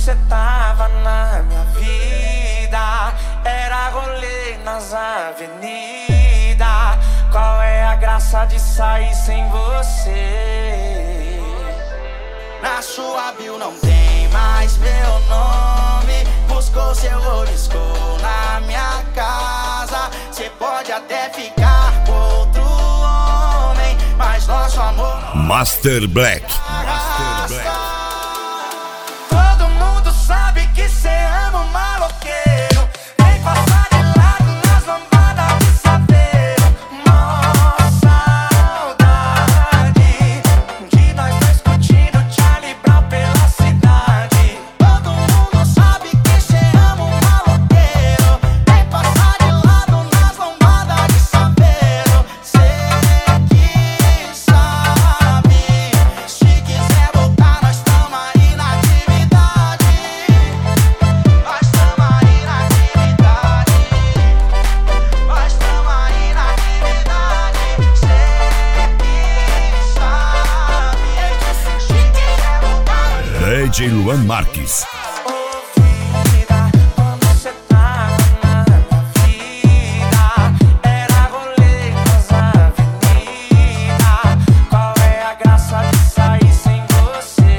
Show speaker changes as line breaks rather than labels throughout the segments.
cê tava na minha vida, era rolê nas avenidas. Qual é a graça de sair sem você?
Na sua bio não tem mais meu nome. Buscou seu riscou na minha casa. Cê pode até ficar com outro homem, mas nosso amor
Master Black.
Todo mundo sabe que cê ama o maloqueiro. Vem passar de lado nas lambadas de saveiro. Nossa saudade de nós dois curtindo Charlie Brown pela cidade.
Todo mundo sabe que cê ama o maloqueiro. Vem passar de lado nas lambadas de saveiro. Cê que sabe, se quiser voltar nós tamo aí na atividade. Nós tamo aí na atividade. Nós tamo aí na atividade. Cê que sabe, se quiser voltar nós
DJ Luan Marques.
Ouvida, quando cê tava na minha vida, era rolê nas avenidas. Qual é a graça de sair sem você?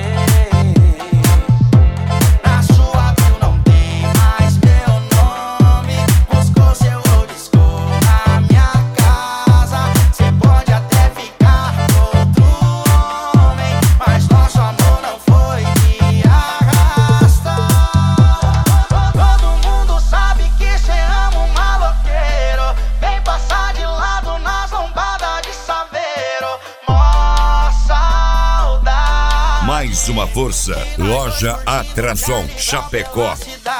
Na sua bio não tem mais meu nome. Buscou seu riscou na minha casa. Cê pode até ficar com outro homem, mas nosso amor não foi de arrasta. Todo mundo sabe que cê ama um maloqueiro. Vem passar de lado nas lombadas de saveiro. Mó saudade.
Mais uma força. Loja Atração Chapecó.
Cidade.